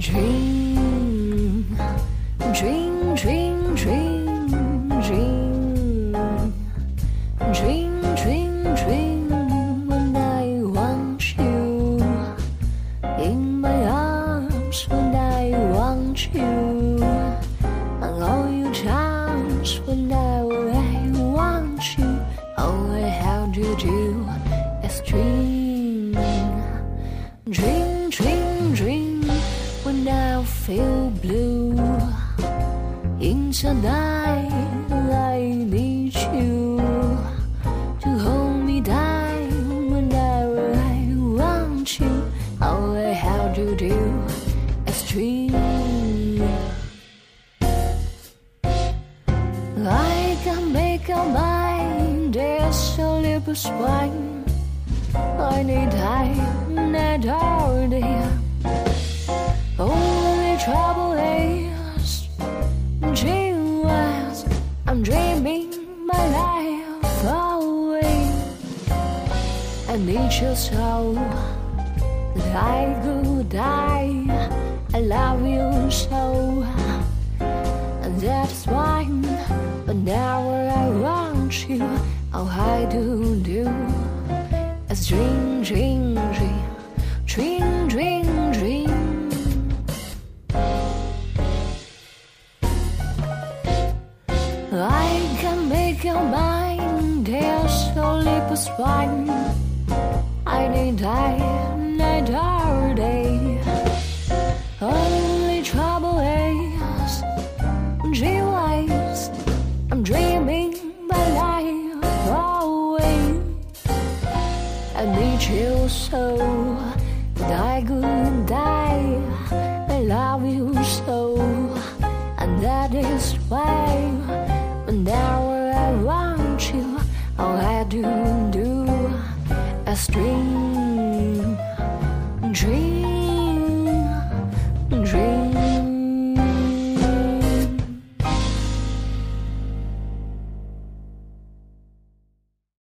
Dream, dream, dream, dream, dream, dream, dream, dream. When I want you in my arms, when I want you, and all you times when I want you, all I have to do is dream, dream, dream, dream. When I feel blue inside, I need you to hold me down. When I want you, all I have to do is dream. I can make a mind, there's a little spine. I need time, and all day. Only trouble is dreamless. I'm dreaming my life away. I need you so that I could die. I love you so, and that's why. But now I want you, all I do is dream, dream, dream, dream, dream, dream. I can make your mind, there's only a spine. I need time, night or day. Only trouble is dreamless. I'm dreaming my life away. I need you so that I could die. I love you so, and that is why.